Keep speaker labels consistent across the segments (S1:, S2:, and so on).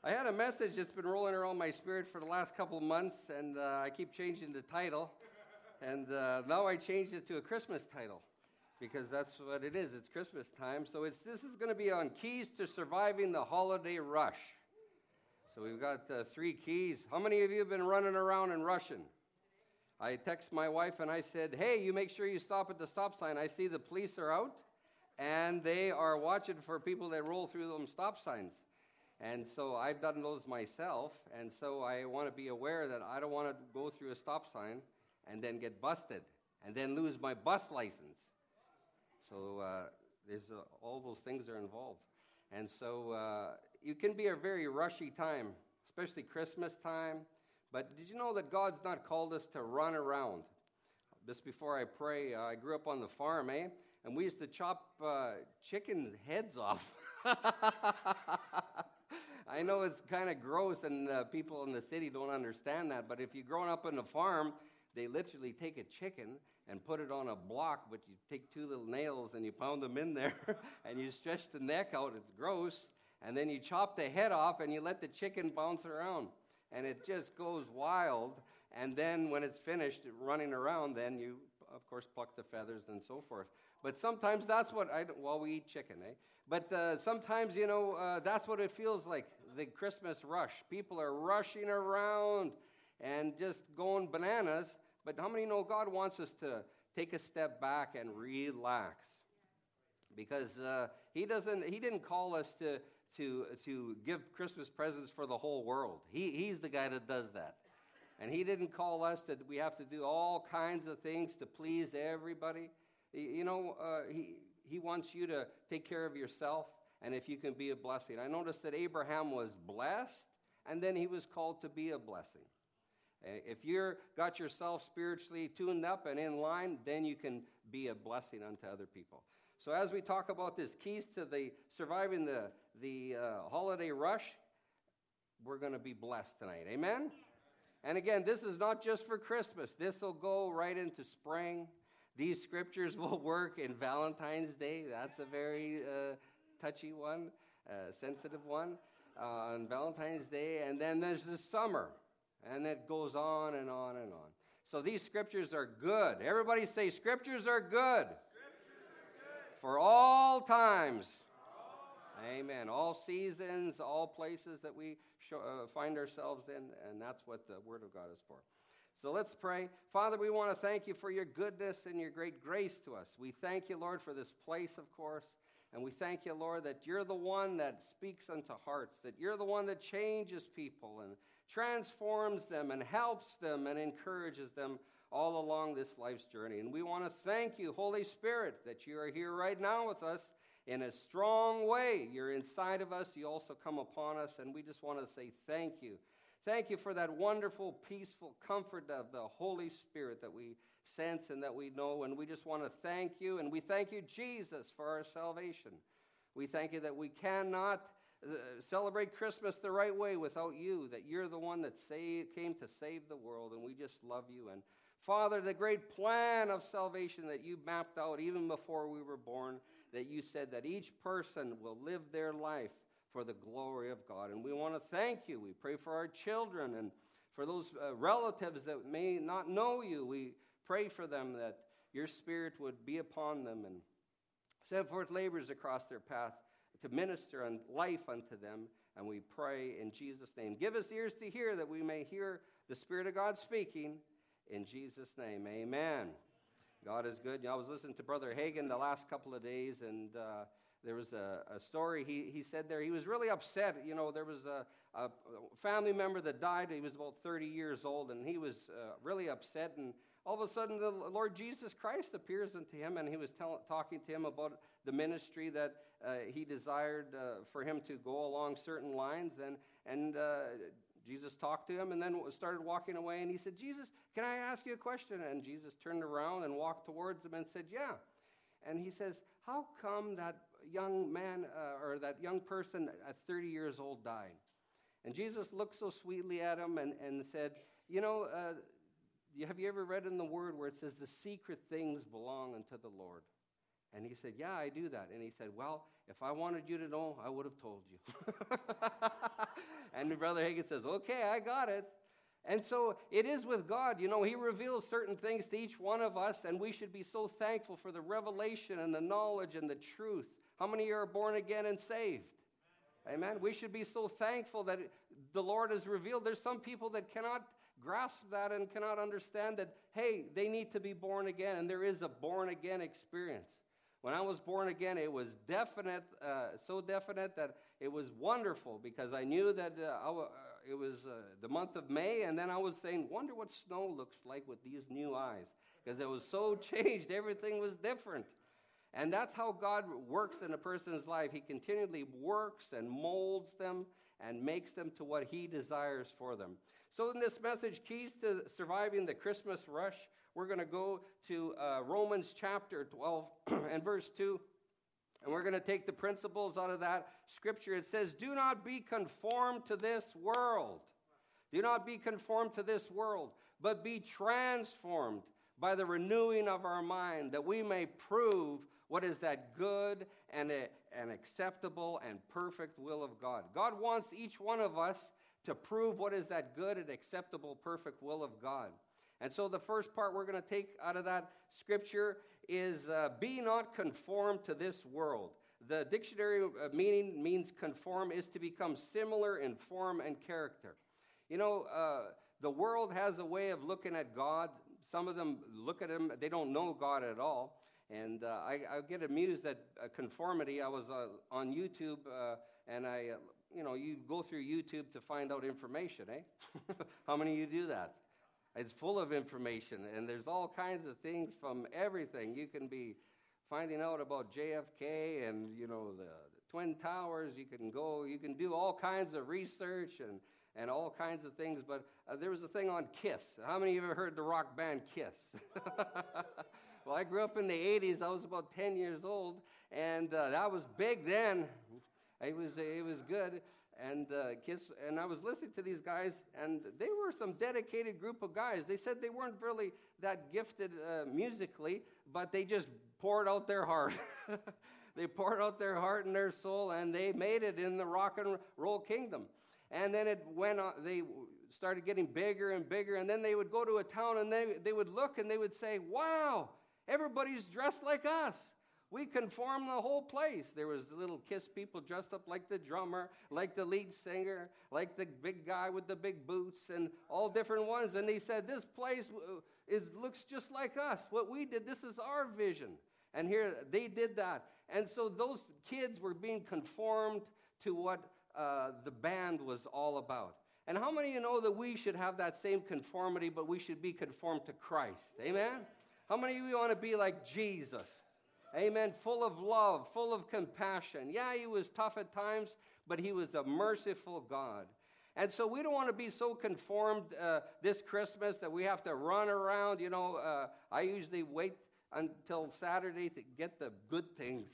S1: I had a message that's been rolling around my spirit for the last couple of months, and I keep changing the title. And now I changed it to a Christmas title, because that's what it is. It's Christmas time. So this is going to be on keys to surviving the holiday rush. So we've got 3 keys. How many of you have been running around and rushing? I text my wife and I said, hey, you make sure you stop at the stop sign. I see the police are out, and they are watching for people that roll through them stop signs. And so I've done those myself, and so I want to be aware that I don't want to go through a stop sign and then get busted and then lose my bus license. So all those things are involved. And so it can be a very rushy time, especially Christmas time. But did you know that God's not called us to run around? Just before I pray, I grew up on the farm, and we used to chop chicken heads off. I know it's kind of gross, and people in the city don't understand that, but if you've grown up on a farm, they literally take a chicken and put it on a block, but you take 2 little nails and you pound them in there, and you stretch the neck out. It's gross. And then you chop the head off, and you let the chicken bounce around. And it just goes wild. And then when it's finished running around, then you, of course, pluck the feathers and so forth. But sometimes that's what we eat chicken, But sometimes, that's what it feels like, the Christmas rush. People are rushing around and just going bananas. But how many know God wants us to take a step back and relax? Because He didn't call us to give Christmas presents for the whole world. He's the guy that does that. And He didn't call us that we have to do all kinds of things to please everybody. He wants you to take care of yourself, and if you can be a blessing. I noticed that Abraham was blessed, and then he was called to be a blessing. If you're got yourself spiritually tuned up and in line, then you can be a blessing unto other people. So as we talk about this, keys to surviving the holiday rush, we're going to be blessed tonight. Amen? And again, this is not just for Christmas. This will go right into spring. These scriptures will work in Valentine's Day. That's a very touchy one, sensitive one on Valentine's Day. And then there's the summer. And it goes on and on and on. So these scriptures are good. Everybody say, scriptures are good. Scriptures are good. For all times. Amen. All seasons, all places that we find ourselves in, and that's what the Word of God is for. So let's pray. Father, we want to thank you for your goodness and your great grace to us. We thank you, Lord, for this place, of course, and we thank you, Lord, that you're the one that speaks unto hearts, that you're the one that changes people and transforms them and helps them and encourages them all along this life's journey. And we want to thank you, Holy Spirit, that you are here right now with us in a strong way. You're inside of us. You also come upon us, and we just want to say thank you. Thank you for that wonderful, peaceful comfort of the Holy Spirit that we sense and that we know. And we just want to thank you. And we thank you, Jesus, for our salvation. We thank you that we cannot celebrate Christmas the right way without you, that you're the one that came to save the world. And we just love you. And Father, the great plan of salvation that you mapped out even before we were born, that you said that each person will live their life for the glory of God. And we want to thank you. We pray for our children and for those relatives that may not know you. We pray for them that your Spirit would be upon them and send forth laborers across their path to minister and life unto them. And we pray in Jesus' name. Give us ears to hear that we may hear the Spirit of God speaking. In Jesus' name, amen. God is good. I was listening to Brother Hagin the last couple of days, and there was a story he said there. He was really upset. There was a family member that died. He was about 30 years old, and he was really upset. And all of a sudden, the Lord Jesus Christ appears unto him, and he was talking to him about the ministry that he desired for him to go along certain lines. And Jesus talked to him and then started walking away. And he said, Jesus, can I ask you a question? And Jesus turned around and walked towards him and said, yeah. And he says, how come that young man or that young person at 30 years old died? And Jesus looked so sweetly at him and said, have you ever read in the Word where it says the secret things belong unto the Lord? And he said, yeah, I do that. And he said, well, if I wanted you to know, I would have told you. And Brother Hagin says, okay, I got it. And so it is with God. You know, he reveals certain things to each one of us, and we should be so thankful for the revelation and the knowledge and the truth. How many are born again and saved? Amen. We should be so thankful that the Lord has revealed. There's some people that cannot grasp that and cannot understand that, hey, they need to be born again, and there is a born again experience. When I was born again, it was definite, so definite that it was wonderful, because I knew that it was the month of May, and then I was saying, wonder what snow looks like with these new eyes, because it was so changed. Everything was different. And that's how God works in a person's life. He continually works and molds them and makes them to what he desires for them. So in this message, Keys to Surviving the Christmas Rush, we're going to go to Romans chapter 12 and verse 2. And we're going to take the principles out of that scripture. It says, do not be conformed to this world. Do not be conformed to this world, but be transformed by the renewing of our mind, that we may prove what is that good and acceptable and perfect will of God. God wants each one of us to prove what is that good and acceptable, perfect will of God. And so the first part we're going to take out of that scripture is be not conformed to this world. The dictionary meaning means conform is to become similar in form and character. You know, the world has a way of looking at God. Some of them look at him, they don't know God at all. And I get amused at conformity. I was on YouTube, and you go through YouTube to find out information, eh? How many of you do that? It's full of information, and there's all kinds of things from everything. You can be finding out about JFK and, the Twin Towers. You can do all kinds of research and all kinds of things. But there was a thing on Kiss. How many of you ever heard the rock band Kiss? Well, I grew up in the 80s. I was about 10 years old, and that was big then. It was good. And Kiss, and I was listening to these guys, and they were some dedicated group of guys. They said they weren't really that gifted musically, but they just poured out their heart. They poured out their heart and their soul, and they made it in the rock and roll kingdom. And then it went on, they started getting bigger and bigger, and then they would go to a town, and they would look, and they would say, wow, everybody's dressed like us. We conformed the whole place. There was the little Kiss people dressed up like the drummer, like the lead singer, like the big guy with the big boots, and all different ones. And they said, this place looks just like us. What we did, this is our vision. And here, they did that. And so those kids were being conformed to what the band was all about. And how many of you know that we should have that same conformity, but we should be conformed to Christ? Amen? How many of you want to be like Jesus? Amen. Full of love, full of compassion. Yeah, he was tough at times, but he was a merciful God. And so we don't want to be so conformed this Christmas that we have to run around. I usually wait until Saturday to get the good things.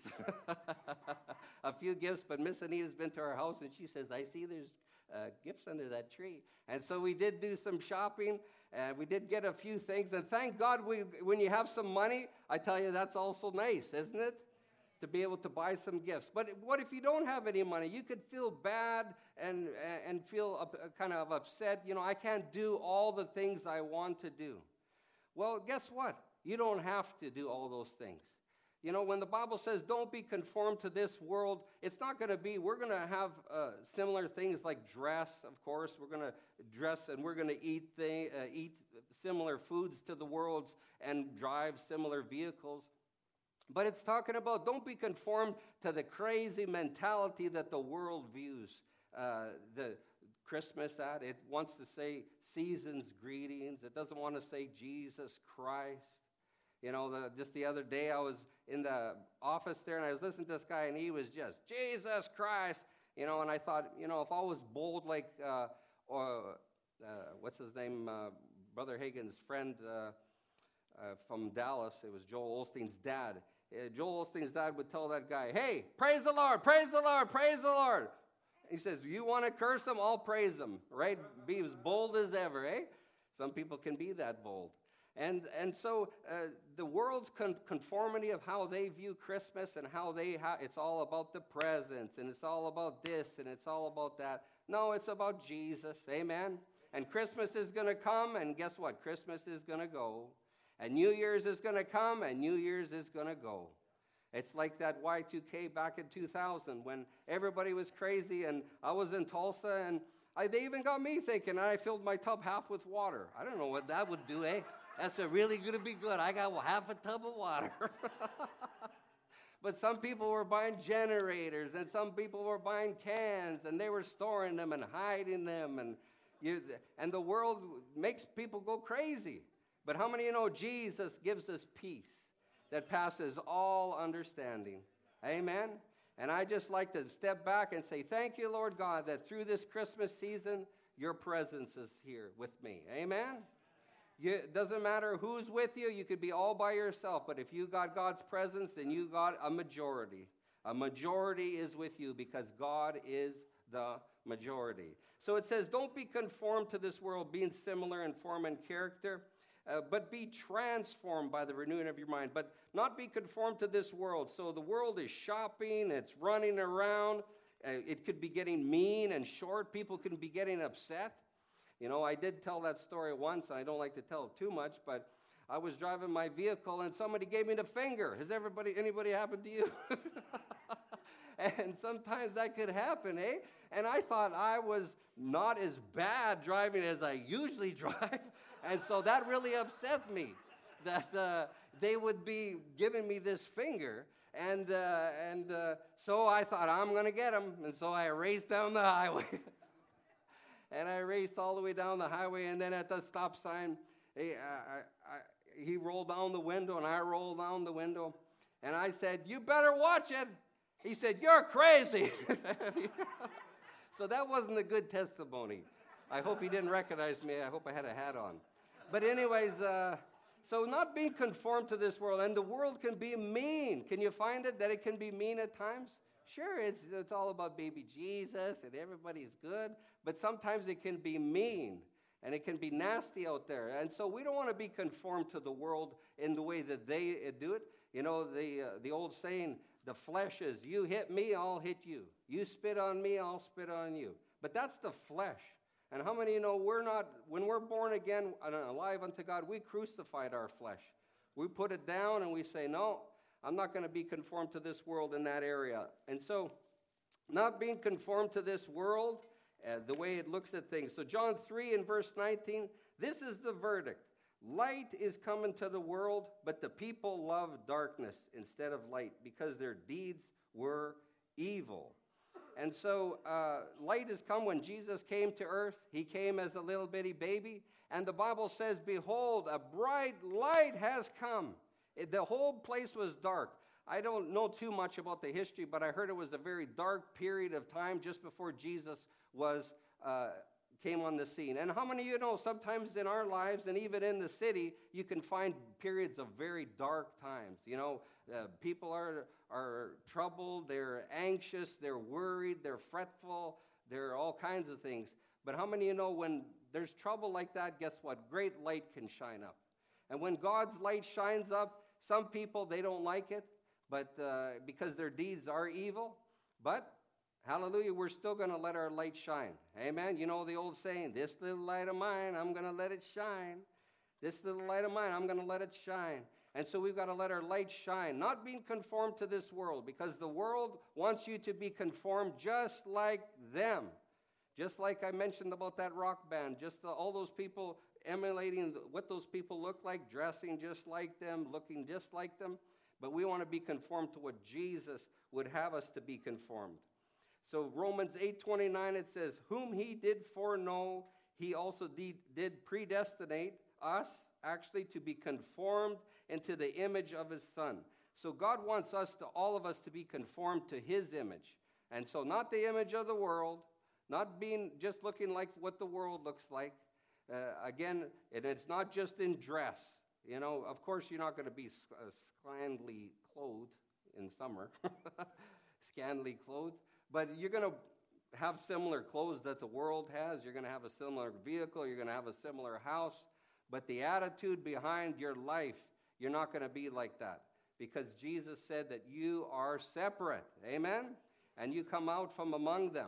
S1: A few gifts, but Miss Anita's been to our house, and she says, I see there's gifts under that tree. And so we did do some shopping, and we did get a few things. And thank God when you have some money, I tell you, that's also nice, isn't it? To be able to buy some gifts. But what if you don't have any money? You could feel bad and feel kind of upset. I can't do all the things I want to do. Well, guess what? You don't have to do all those things. When the Bible says don't be conformed to this world, it's not going to be, we're going to have similar things like dress, of course. We're going to dress and we're going to eat similar foods to the world's and drive similar vehicles. But it's talking about don't be conformed to the crazy mentality that the world views the Christmas at. It wants to say season's greetings. It doesn't want to say Jesus Christ. Just the other day I was in the office there and I was listening to this guy and he was just, Jesus Christ, and I thought, if I was bold like, what's his name, Brother Hagin's friend from Dallas, it was Joel Osteen's dad. Joel Osteen's dad would tell that guy, hey, praise the Lord, praise the Lord, praise the Lord. He says, you want to curse him? I'll praise him, right? Be as bold as ever, eh? Some people can be that bold. And so the world's conformity of how they view Christmas and how it's all about the presents and it's all about this and it's all about that. No, it's about Jesus. Amen. And Christmas is going to come, and guess what? Christmas is going to go. And New Year's is going to come, and New Year's is going to go. It's like that Y2K back in 2000 when everybody was crazy, and I was in Tulsa, and they even got me thinking, and I filled my tub half with water. I don't know what that would do, eh? That's really going to be good. I got half a tub of water. But some people were buying generators, and some people were buying cans, and they were storing them and hiding them, and the world makes people go crazy. But how many of you know Jesus gives us peace that passes all understanding? Amen? And I just like to step back and say, thank you, Lord God, that through this Christmas season, your presence is here with me. Amen? It doesn't matter who's with you. You could be all by yourself. But if you got God's presence, then you got a majority. A majority is with you because God is the majority. So it says, don't be conformed to this world, being similar in form and character, but be transformed by the renewing of your mind. But not be conformed to this world. So the world is shopping, it's running around. It could be getting mean and short. People can be getting upset. You know, I did tell that story once, and I don't like to tell it too much, but I was driving my vehicle, and somebody gave me the finger. Has anybody happened to you? And sometimes that could happen, eh? And I thought I was not as bad driving as I usually drive, and so that really upset me, that they would be giving me this finger. And so I thought, I'm going to get him, and so I raced down the highway. And I raced all the way down the highway, and then at the stop sign, he rolled down the window, and I rolled down the window. And I said, you better watch it. He said, you're crazy. So that wasn't a good testimony. I hope he didn't recognize me. I hope I had a hat on. But anyways, so not being conformed to this world. And the world can be mean. Can you find it, that it can be mean at times? Sure, it's all about baby Jesus and everybody's good, but sometimes it can be mean and it can be nasty out there. And so we don't want to be conformed to the world in the way that they do it. You know, the old saying, the flesh is, you hit me, I'll hit you. You spit on me, I'll spit on you. But that's the flesh. And how many of you know when we're born again and alive unto God, we crucified our flesh. We put it down and we say, no, I'm not going to be conformed to this world in that area. And so, not being conformed to this world, the way it looks at things. So John 3 and verse 19, this is the verdict. Light is come into the world, but the people love darkness instead of light because their deeds were evil. And so light has come when Jesus came to earth. He came as a little bitty baby. And the Bible says, behold, a bright light has come. The whole place was dark. I don't know too much about the history, but I heard it was a very dark period of time just before Jesus came on the scene. And how many of you know sometimes in our lives and even in the city, you can find periods of very dark times. You know, people are troubled, they're anxious, they're worried, they're fretful, they're all kinds of things. But how many of you know when there's trouble like that, guess what? Great light can shine up. And when God's light shines up, some people, they don't like it, but because their deeds are evil. But, hallelujah, we're still going to let our light shine. Amen? You know the old saying, this little light of mine, I'm going to let it shine. This little light of mine, I'm going to let it shine. And so we've got to let our light shine, not being conformed to this world, because the world wants you to be conformed just like them. Just like I mentioned about that rock band, just all those people emulating what those people look like, dressing just like them, looking just like them. But we want to be conformed to what Jesus would have us to be conformed. So Romans 8:29, it says, whom he did foreknow, he also did predestinate us, actually, to be conformed into the image of his Son. So God wants all of us to be conformed to his image. And so not the image of the world, not being just looking like what the world looks like. Again, and it's not just in dress. You know, of course, you're not going to be scantily clothed in summer, scantily clothed, but you're going to have similar clothes that the world has. You're going to have a similar vehicle. You're going to have a similar house. But the attitude behind your life, you're not going to be like that, because Jesus said that you are separate. Amen? And you come out from among them.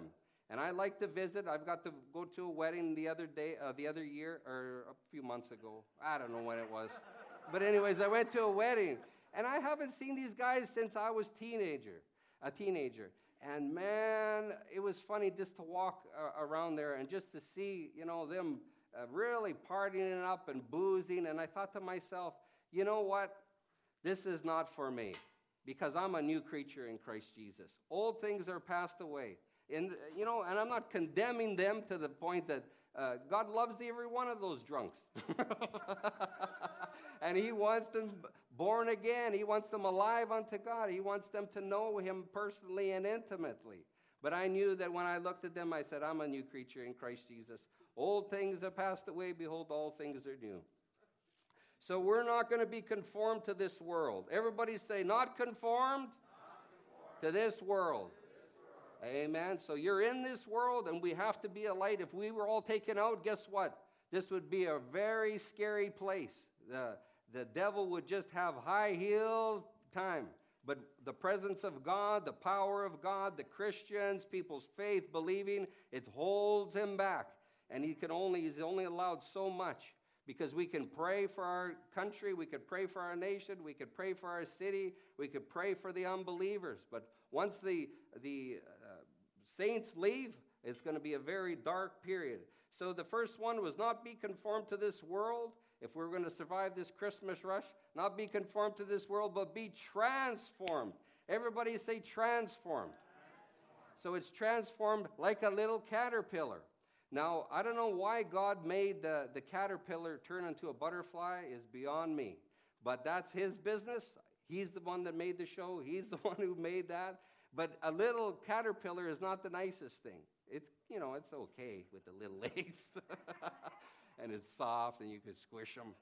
S1: And I like to visit. I've got to go to a wedding the other year, or a few months ago. I don't know when it was. But anyways, I went to a wedding. And I haven't seen these guys since I was a teenager. And man, it was funny just to walk around there and just to see, them really partying it up and boozing. And I thought to myself, you know what? This is not for me, because I'm a new creature in Christ Jesus. Old things are passed away. And I'm not condemning them to the point that God loves every one of those drunks. And he wants them born again. He wants them alive unto God. He wants them to know him personally and intimately. But I knew that when I looked at them, I said, I'm a new creature in Christ Jesus. Old things have passed away. Behold, all things are new. So we're not going to be conformed to this world. Everybody say, not conformed, to this world. Amen. So you're in this world, and we have to be a light. If we were all taken out, guess what? This would be a very scary place. The devil would just have high heels time. But the presence of God, the power of God, the Christians, people's faith, believing, it holds him back. And he's only allowed so much, because we can pray for our country, we could pray for our nation, we could pray for our city, we could pray for the unbelievers. But once the saints leave, it's going to be a very dark period. So the first one was not be conformed to this world. If we're going to survive this Christmas rush, not be conformed to this world, but be transformed. Everybody say transformed. So it's transformed like a little caterpillar. Now, I don't know why God made the caterpillar turn into a butterfly is beyond me. But that's his business. He's the one that made the show. He's the one who made that. But a little caterpillar is not the nicest thing. It's okay with the little legs. And it's soft and you can squish them.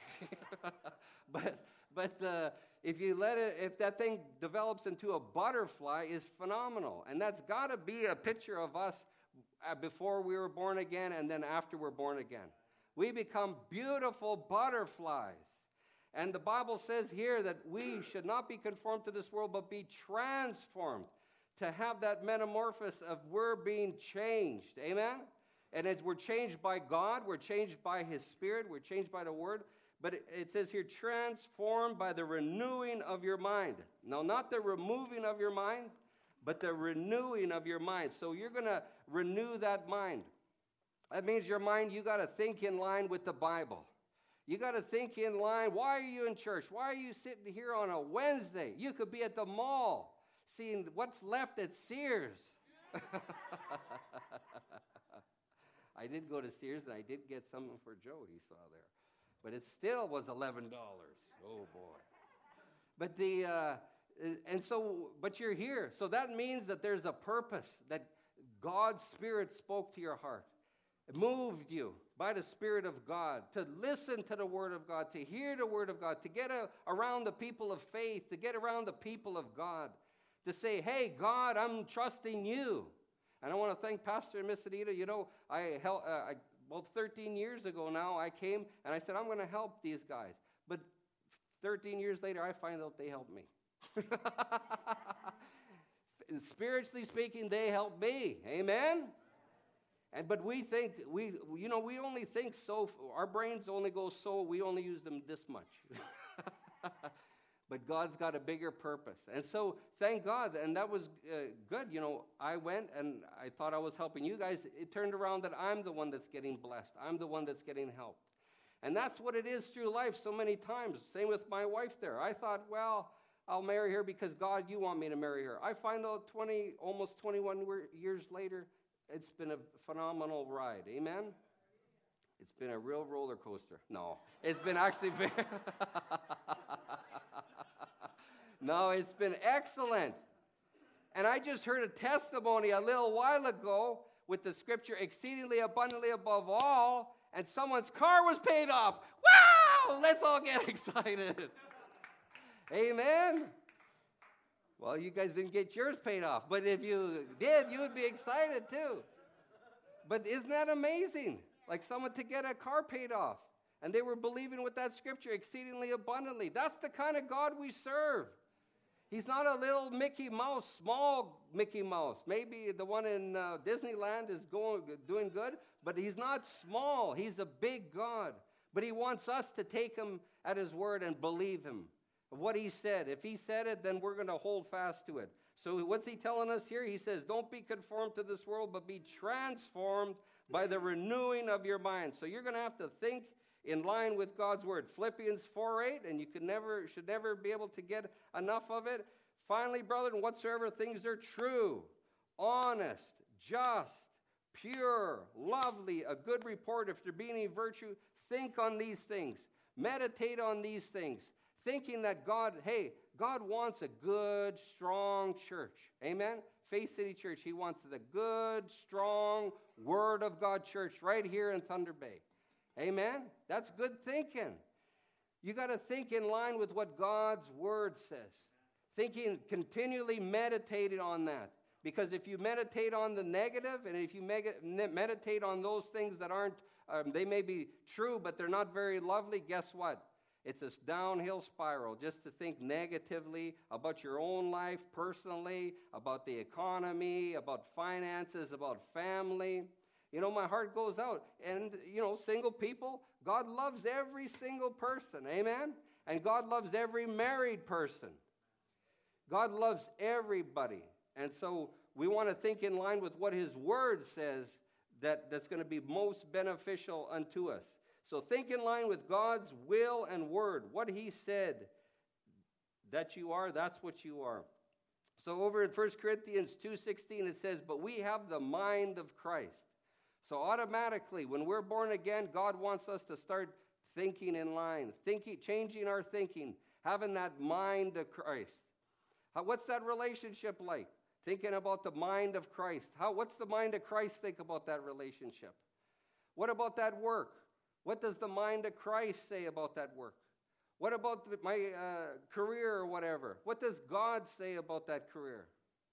S1: But if that thing develops into a butterfly, is phenomenal. And that's got to be a picture of us before we were born again and then after we're born again. We become beautiful butterflies. And the Bible says here that we should not be conformed to this world, but be transformed, to have that metamorphosis of we're being changed. Amen? And we're changed by God, we're changed by his Spirit, we're changed by the Word. But it says here, transformed by the renewing of your mind. Now, not the removing of your mind, but the renewing of your mind. So you're going to renew that mind. That means your mind, you got to think in line with the Bible. You got to think in line. Why are you in church? Why are you sitting here on a Wednesday? You could be at the mall seeing what's left at Sears. I did go to Sears, and I did get something for Joe he saw there. But it still was $11. Oh, boy. But but you're here. So that means that there's a purpose, that God's Spirit spoke to your heart. It moved you by the Spirit of God to listen to the Word of God, to hear the Word of God, to get around the people of faith, to get around the people of God, to say, hey, God, I'm trusting you. And I want to thank Pastor and Miss Anita. About 13 years ago now, I came and I said, I'm going to help these guys. But 13 years later, I find out they helped me. Spiritually speaking, they helped me. Amen? But we think, we only think so, our brains only go so, we only use them this much. But God's got a bigger purpose. And so, thank God, and that was good. I went and I thought I was helping you guys. It turned around that I'm the one that's getting blessed. I'm the one that's getting helped. And that's what it is through life so many times. Same with my wife there. I thought, well, I'll marry her because, God, you want me to marry her. I find out almost 21 years later, it's been a phenomenal ride. Amen? It's been a real roller coaster. No, it's been actually very... No, it's been excellent. And I just heard a testimony a little while ago with the scripture, exceedingly abundantly above all, and someone's car was paid off. Wow! Let's all get excited. Amen? Well, you guys didn't get yours paid off, but if you did, you would be excited too. But isn't that amazing? Like someone to get a car paid off. And they were believing with that scripture, exceedingly abundantly. That's the kind of God we serve. He's not a little Mickey Mouse, small Mickey Mouse. Maybe the one in Disneyland is doing good, but he's not small. He's a big God. But he wants us to take him at his word and believe him of what he said. If he said it, then we're going to hold fast to it. So what's he telling us here? He says, don't be conformed to this world, but be transformed by the renewing of your mind. So you're going to have to think in line with God's word. Philippians 4:8, and you should never be able to get enough of it. Finally, brethren, whatsoever things are true, honest, just, pure, lovely, a good report, if there be any virtue, think on these things. Meditate on these things. Thinking that God wants a good, strong church. Amen? Faith City Church, he wants the good, strong Word of God church right here in Thunder Bay. Amen? That's good thinking. You got to think in line with what God's Word says. Thinking, continually meditating on that. Because if you meditate on the negative, and if you meditate on those things that aren't, they may be true, but they're not very lovely, guess what? It's a downhill spiral just to think negatively about your own life personally, about the economy, about finances, about family. You know, my heart goes out. And, single people, God loves every single person. Amen? And God loves every married person. God loves everybody. And so we want to think in line with what his word says that's going to be most beneficial unto us. So think in line with God's will and word. What he said that you are, that's what you are. So over in 1 Corinthians 2:16 it says, but we have the mind of Christ. So automatically, when we're born again, God wants us to start thinking in line, changing our thinking, having that mind of Christ. What's that relationship like? Thinking about the mind of Christ. What's the mind of Christ think about that relationship? What about that work? What does the mind of Christ say about that work? What about my career or whatever? What does God say about that career?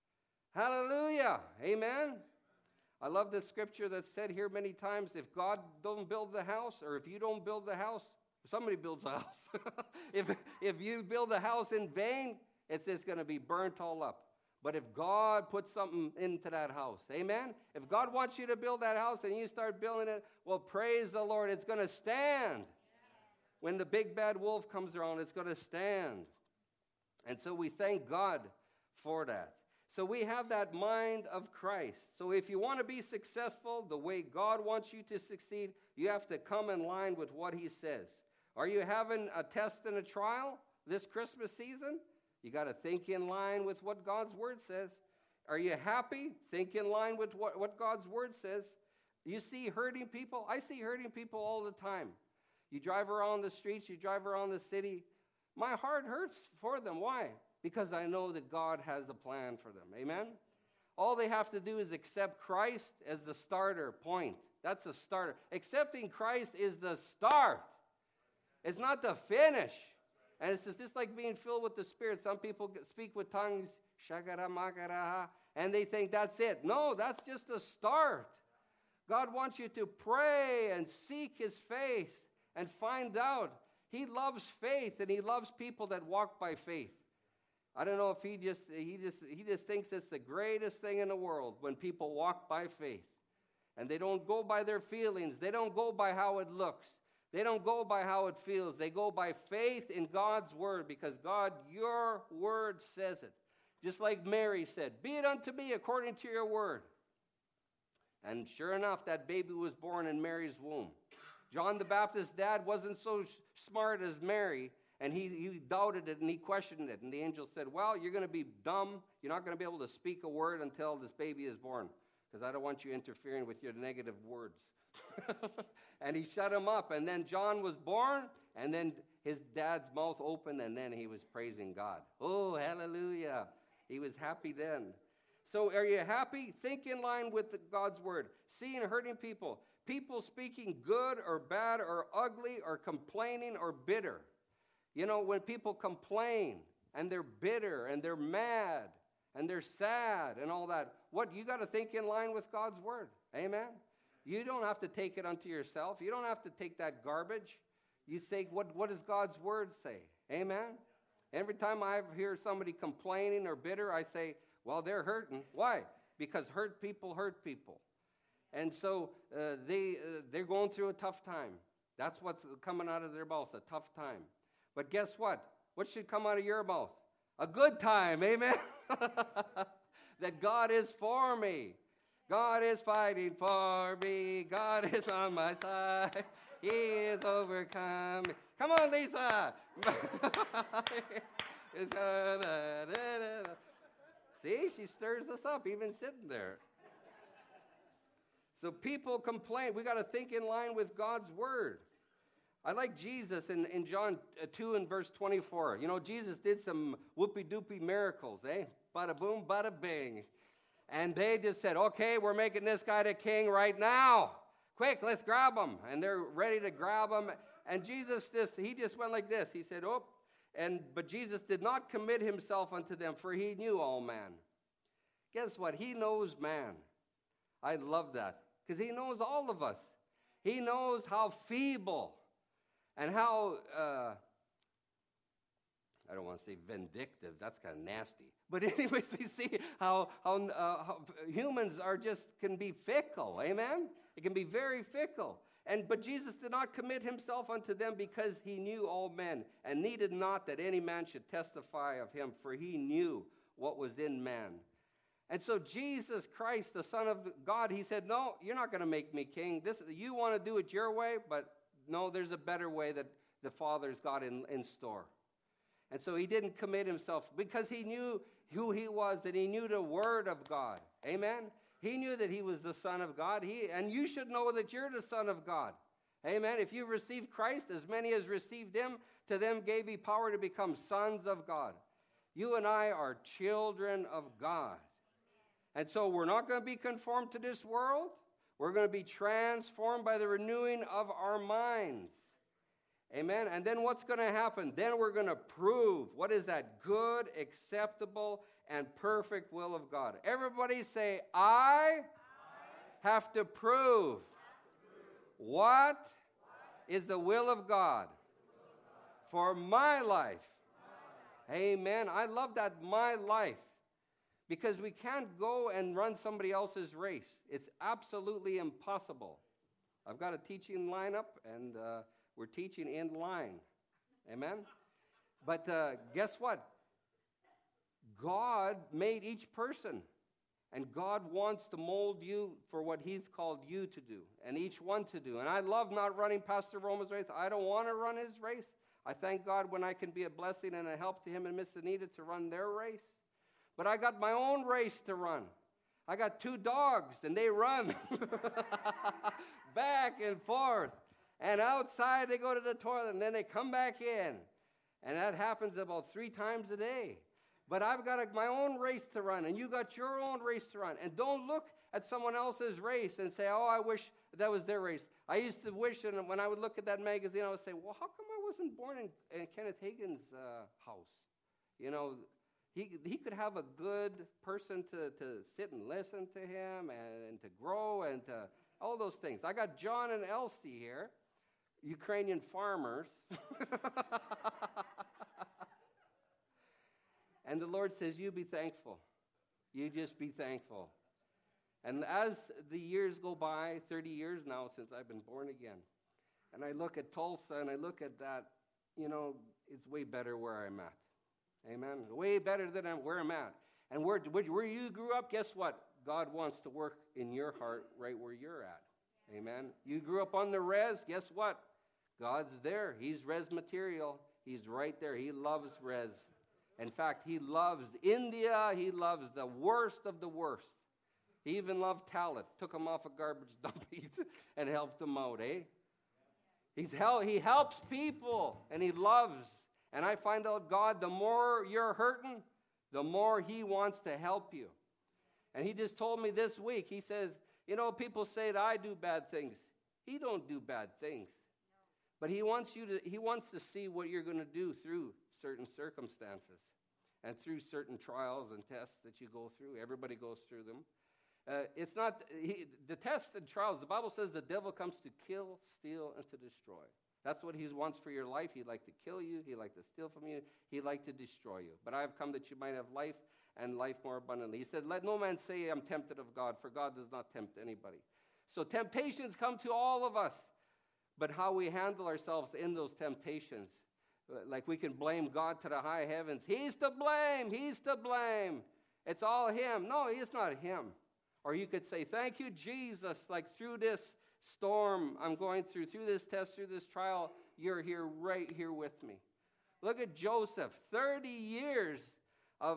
S1: Hallelujah. Amen. I love the scripture that's said here many times, if God don't build the house, or if you don't build the house, somebody builds a house. if you build a house in vain, it's just going to be burnt all up. But if God puts something into that house, amen? If God wants you to build that house and you start building it, well, praise the Lord, it's going to stand. When the big bad wolf comes around, it's going to stand. And so we thank God for that. So we have that mind of Christ. So if you want to be successful the way God wants you to succeed, you have to come in line with what he says. Are you having a test and a trial this Christmas season? You got to think in line with what God's word says. Are you happy? Think in line with what God's word says. You see hurting people? I see hurting people all the time. You drive around the streets, you drive around the city. My heart hurts for them. Why? Because I know that God has a plan for them. Amen? All they have to do is accept Christ as the starter point. That's a starter. Accepting Christ is the start. It's not the finish. And it's just like being filled with the Spirit. Some people speak with tongues, and they think that's it. No, that's just a start. God wants you to pray and seek his face and find out. He loves faith, and he loves people that walk by faith. I don't know if he just thinks it's the greatest thing in the world when people walk by faith. And they don't go by their feelings. They don't go by how it looks. They don't go by how it feels. They go by faith in God's word because God, your word says it. Just like Mary said, be it unto me according to your word. And sure enough, that baby was born in Mary's womb. John the Baptist's dad wasn't so smart as Mary, and he doubted it and he questioned it. And the angel said, well, you're going to be dumb. You're not going to be able to speak a word until this baby is born because I don't want you interfering with your negative words. And he shut him up. And then John was born, and then his dad's mouth opened, and then he was praising God. Oh, hallelujah. He was happy then. So are you happy? Think in line with God's word. Seeing hurting people. People speaking good or bad or ugly or complaining or bitter. You know, when people complain and they're bitter and they're mad and they're sad and all that, what you got to think in line with God's word. Amen? You don't have to take it unto yourself. You don't have to take that garbage. You say, what does God's word say? Amen? Every time I hear somebody complaining or bitter, I say, well, they're hurting. Why? Because hurt people hurt people. And so they're going through a tough time. That's what's coming out of their mouth, a tough time. But guess what? What should come out of your mouth? A good time, amen? That God is for me. God is fighting for me. God is on my side. He is overcome. Come on, Lisa. See, she stirs us up, even sitting there. So people complain. We got to think in line with God's word. I like Jesus in John 2 and verse 24. You know, Jesus did some whoopie-doopie miracles, eh? Bada boom, bada bing. And they just said, okay, we're making this guy the king right now. Quick, let's grab him. And they're ready to grab him. And Jesus he just went like this. He said, oh, but Jesus did not commit himself unto them, for he knew all man. Guess what? He knows man. I love that, because he knows all of us. He knows how feeble and how, I don't want to say vindictive, that's kind of nasty. But anyways, you see how humans can be fickle, amen? It can be very fickle. But Jesus did not commit himself unto them, because he knew all men, and needed not that any man should testify of him, for he knew what was in man. And so Jesus Christ, the Son of God, he said, no, you're not going to make me king. You want to do it your way, but no, there's a better way that the Father's got in store. And so he didn't commit himself, because he knew who he was, and he knew the word of God. Amen? He knew that he was the Son of God. And you should know that you're the Son of God. Amen? If you received Christ, as many as received him, to them gave he power to become sons of God. You and I are children of God. And so we're not going to be conformed to this world. We're going to be transformed by the renewing of our minds. Amen? And then what's going to happen? Then we're going to prove what is that good, acceptable, and perfect will of God. Everybody say, I have to prove what is the will of God for my life. Amen. I love that, my life. Because we can't go and run somebody else's race. It's absolutely impossible. I've got a teaching lineup, and we're teaching in line. Amen? But guess what? God made each person. And God wants to mold you for what he's called you to do, and each one to do. And I love not running Pastor Roma's race. I don't want to run his race. I thank God when I can be a blessing and a help to him and Miss Anita to run their race. But I got my own race to run. I got 2 dogs, and they run back and forth. And outside, they go to the toilet, and then they come back in. And that happens about 3 times a day. But I've got my own race to run, and you got your own race to run. And don't look at someone else's race and say, oh, I wish that was their race. I used to wish, and when I would look at that magazine, I would say, well, how come I wasn't born in Kenneth Hagin's house? You know, he could have a good person to sit and listen to him and to grow and to all those things. I got John and Elsie here, Ukrainian farmers. And the Lord says, you be thankful. You just be thankful. And as the years go by, 30 years now since I've been born again, and I look at Tulsa and I look at that, you know, it's way better where I'm at. Amen. Way better than where I'm at. And where you grew up, guess what? God wants to work in your heart right where you're at. Amen. You grew up on the res, guess what? God's there. He's res material. He's right there. He loves res. In fact, he loves India. He loves the worst of the worst. He even loved Talit. Took him off a garbage dump heap and helped him out, eh? He helps people, and he loves. And I find out God, the more you're hurting, the more he wants to help you. And he just told me this week, he says, you know, people say that I do bad things. He don't do bad things. But he wants to see what you're going to do through certain circumstances and through certain trials and tests that you go through. Everybody goes through them. It's not the tests and trials. The Bible says the devil comes to kill, steal, and to destroy. That's what he wants for your life. He'd like to kill you. He'd like to steal from you. He'd like to destroy you. But I have come that you might have life and life more abundantly. He said, let no man say I'm tempted of God, for God does not tempt anybody. So temptations come to all of us. But how we handle ourselves in those temptations, like we can blame God to the high heavens. He's to blame. He's to blame. It's all him. No, it's not him. Or you could say, thank you, Jesus, like through this storm I'm going through this test, through this trial, you're here, right here with me. Look at Joseph, 30 years of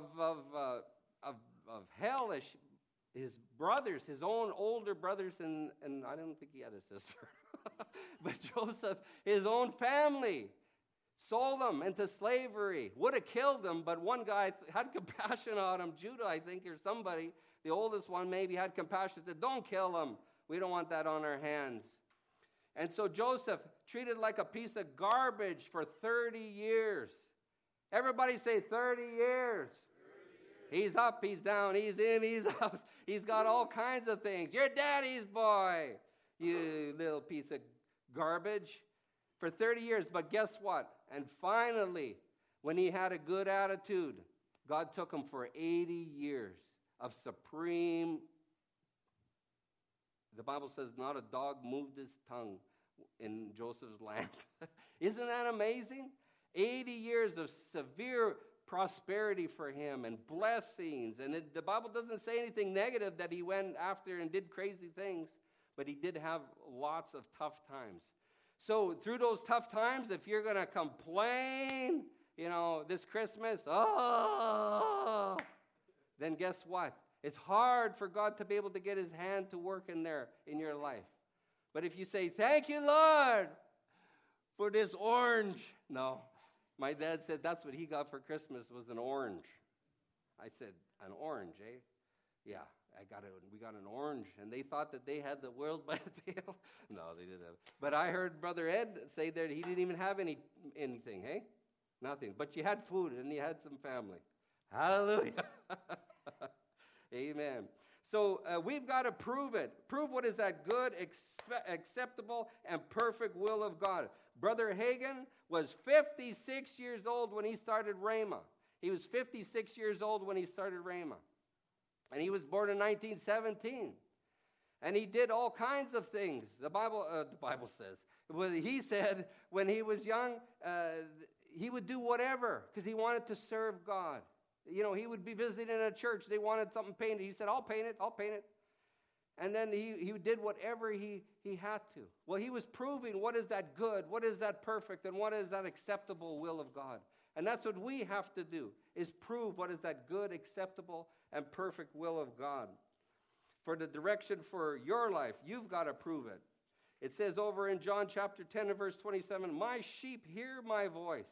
S1: hellish, his brothers, his own older brothers, and I don't think he had a sister, but Joseph, his own family, sold him into slavery, would have killed him, but one guy had compassion on him, Judah, I think, or somebody, the oldest one maybe had compassion, said, don't kill him. We don't want that on our hands. And so Joseph, treated like a piece of garbage for 30 years. Everybody say 30 years. 30 years. He's up, he's down, he's in, he's out. He's got all kinds of things. You're daddy's boy, you little piece of garbage. For 30 years, but guess what? And finally, when he had a good attitude, God took him for 80 years of supreme. The Bible says not a dog moved his tongue in Joseph's land. Isn't that amazing? 80 years of severe prosperity for him and blessings. And the Bible doesn't say anything negative that he went after and did crazy things, but he did have lots of tough times. So through those tough times, if you're going to complain, this Christmas, then guess what? It's hard for God to be able to get his hand to work in there in your life. But if you say, thank you, Lord, for this orange. No, my dad said that's what he got for Christmas was an orange. I said, an orange, eh? Yeah, we got an orange. And they thought that they had the world by the tail. No, they didn't have. But I heard Brother Ed say that he didn't even have anything, hey? Nothing. But you had food and you had some family. Hallelujah. Amen. So we've got to prove it. Prove what is that good, acceptable, and perfect will of God. Brother Hagin was 56 years old when he started Rhema. He was 56 years old when he started Rhema. And he was born in 1917. And he did all kinds of things. The Bible says. He said when he was young, he would do whatever because he wanted to serve God. He would be visiting a church. They wanted something painted. He said, I'll paint it. And then he did whatever he had to. Well, he was proving what is that good, what is that perfect, and what is that acceptable will of God. And that's what we have to do, is prove what is that good, acceptable, and perfect will of God. For the direction for your life, you've got to prove it. It says over in John chapter 10 and verse 27, my sheep hear my voice.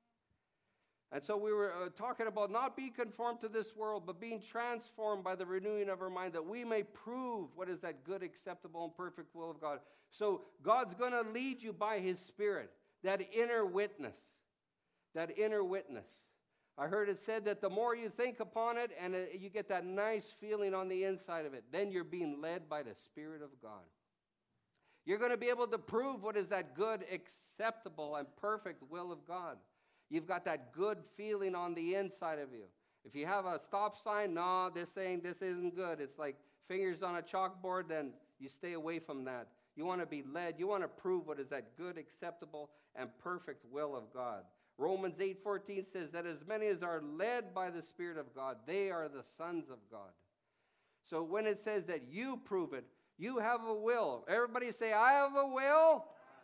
S1: And so we were talking about not being conformed to this world, but being transformed by the renewing of our mind, that we may prove what is that good, acceptable, and perfect will of God. So God's going to lead you by his Spirit, that inner witness. That inner witness. I heard it said that the more you think upon it, and you get that nice feeling on the inside of it, then you're being led by the Spirit of God. You're going to be able to prove what is that good, acceptable, and perfect will of God. You've got that good feeling on the inside of you. If you have a stop sign, no, this isn't good. It's like fingers on a chalkboard, then you stay away from that. You want to be led. You want to prove what is that good, acceptable, and perfect will of God. Romans 8:14 says that as many as are led by the Spirit of God, they are the sons of God. So when it says that you prove it, you have a will. Everybody say, I have a will.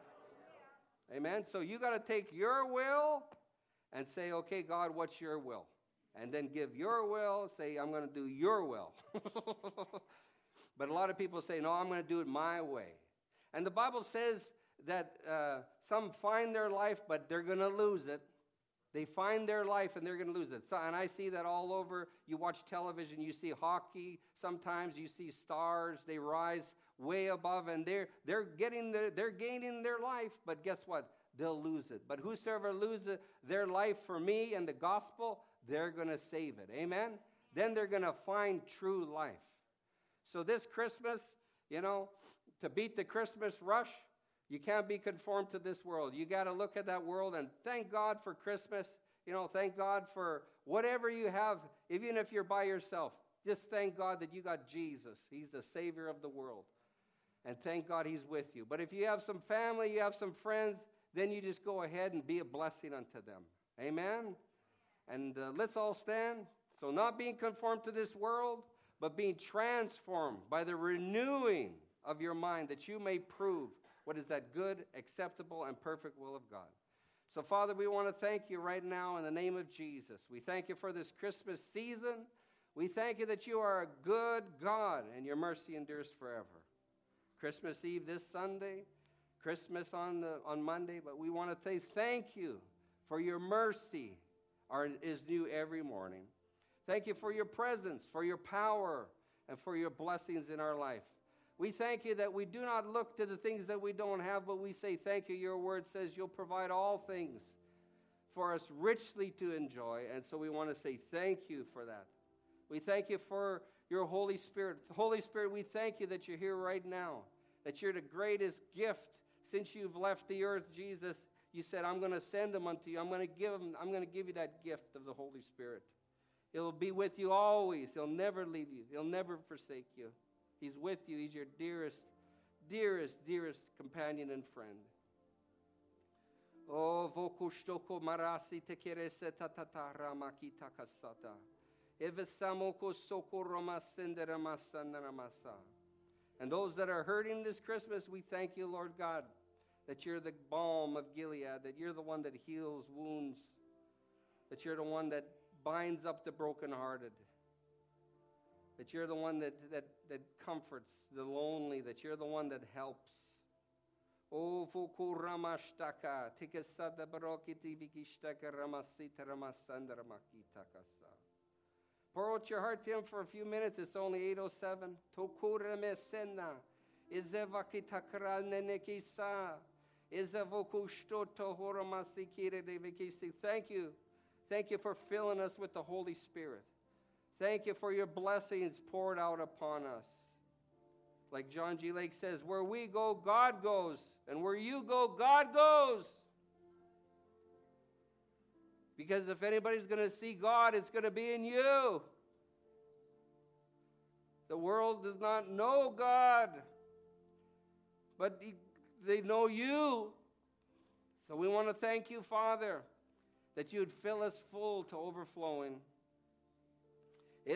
S1: Amen. So you got to take your will and say, okay, God, what's your will? And then give your will, say, I'm going to do your will. But a lot of people say, no, I'm going to do it my way. And the Bible says that some find their life, but they're going to lose it. They find their life and they're going to lose it. So, and I see that all over. You watch television, you see hockey. Sometimes you see stars. They rise way above, and they're gaining their life. But guess what? They'll lose it. But whosoever loses their life for me and the gospel, they're going to save it. Amen? Then they're going to find true life. So this Christmas, to beat the Christmas rush, You can't be conformed to this world. You got to look at that world and thank God for Christmas. Thank God for whatever you have, even if you're by yourself. Just thank God that you got Jesus. He's the Savior of the world. And thank God He's with you. But if you have some family, you have some friends, then you just go ahead and be a blessing unto them. Amen? And let's all stand. So not being conformed to this world, but being transformed by the renewing of your mind, that you may prove what is that good, acceptable, and perfect will of God. So, Father, we want to thank you right now in the name of Jesus. We thank you for this Christmas season. We thank you that you are a good God, and your mercy endures forever. Christmas Eve this Sunday, Christmas on Monday, but we want to say thank you for your mercy is new every morning. Thank you for your presence, for your power, and for your blessings in our life. We thank you that we do not look to the things that we don't have, but we say thank you. Your word says you'll provide all things for us richly to enjoy, and so we want to say thank you for that. We thank you for your Holy Spirit. Holy Spirit, we thank you that you're here right now, that you're the greatest gift since you've left the earth, Jesus. You said, I'm going to send them unto you. I'm going to give you that gift of the Holy Spirit. He'll be with you always. He'll never leave you. He'll never forsake you. He's with you. He's your dearest, dearest, dearest companion and friend. Oh, vokushtoko marasi tekerese tatata ramakita kasata. Evesamoko soko romasendera masanamasa. And those that are hurting this Christmas, we thank you, Lord God, that you're the balm of Gilead, that you're the one that heals wounds, that you're the one that binds up the brokenhearted, that you're the one that comforts the lonely, that you're the one that helps. Oh, fuku ramashtaka, tikasada barokiti vikishtaka ramasita ramasanda ramakitakasa. Pour out your heart to him for a few minutes. It's only 8:07. Tokura mesena, izevakitakra nenekisa, izevokushtoto horamasikire devikisi. Thank you. Thank you for filling us with the Holy Spirit. Thank you for your blessings poured out upon us. Like John G. Lake says, where we go, God goes. And where you go, God goes. Because if anybody's going to see God, it's going to be in you. The world does not know God, but they know you. So we want to thank you, Father, that you would fill us full to overflowing. And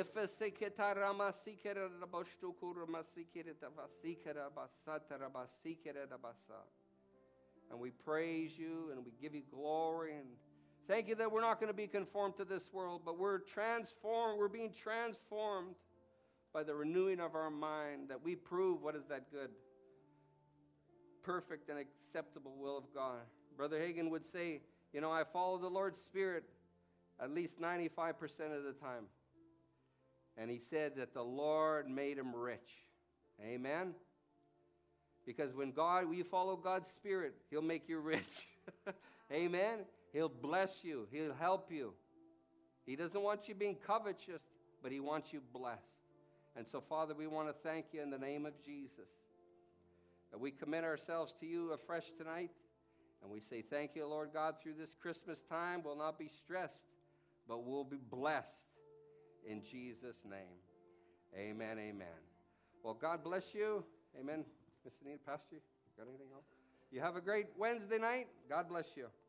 S1: we praise you and we give you glory and thank you that we're not going to be conformed to this world, but we're transformed. We're being transformed by the renewing of our mind, that we prove what is that good, perfect, and acceptable will of God. Brother Hagin would say, I follow the Lord's Spirit at least 95% of the time. And he said that the Lord made him rich. Amen? Because when you follow God's Spirit, He'll make you rich. Amen? He'll bless you. He'll help you. He doesn't want you being covetous, but He wants you blessed. And so, Father, we want to thank you in the name of Jesus. That we commit ourselves to you afresh tonight. And we say thank you, Lord God, through this Christmas time. We'll not be stressed, but we'll be blessed. In Jesus' name, amen, amen. Well, God bless you. Amen. Mr. Anita, Pastor, got anything else? You have a great Wednesday night. God bless you.